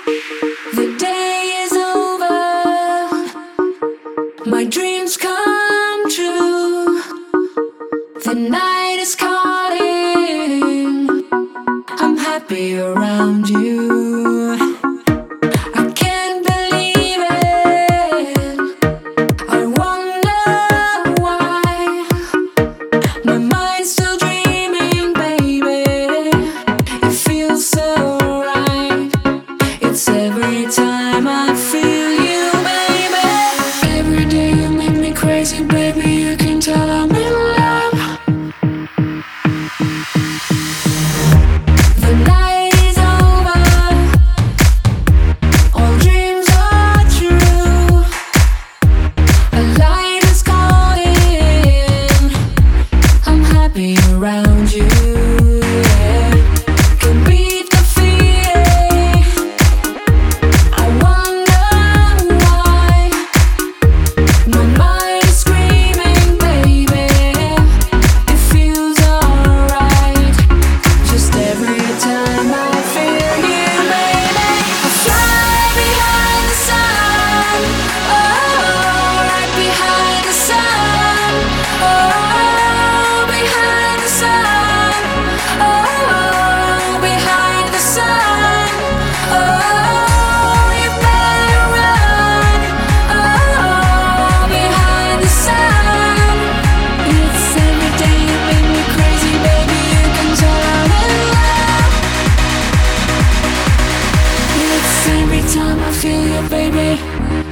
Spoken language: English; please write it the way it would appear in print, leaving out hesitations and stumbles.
The day is over, my dreams come true. The night is calling, I'm happy around you. I can't believe it, I wonder why. My mind's still dreaming, baby. It feels so right. It's every time I feel you, baby. Every day you make me crazy, baby. You can tell I'm in love. The night is over, all dreams are true. A light is calling, I'm happy around you. Yeah. Can beat the feeling, I wonder why. My mind is screaming, baby. It feels alright. Just every time I feel you, baby. I fly behind the sun, oh, right behind the sun, oh, behind the sun, oh, behind the sun, oh, you better run, oh, behind the sun. It's every day you make me crazy, baby. You can tell I'm in love. It's every time I feel you, baby.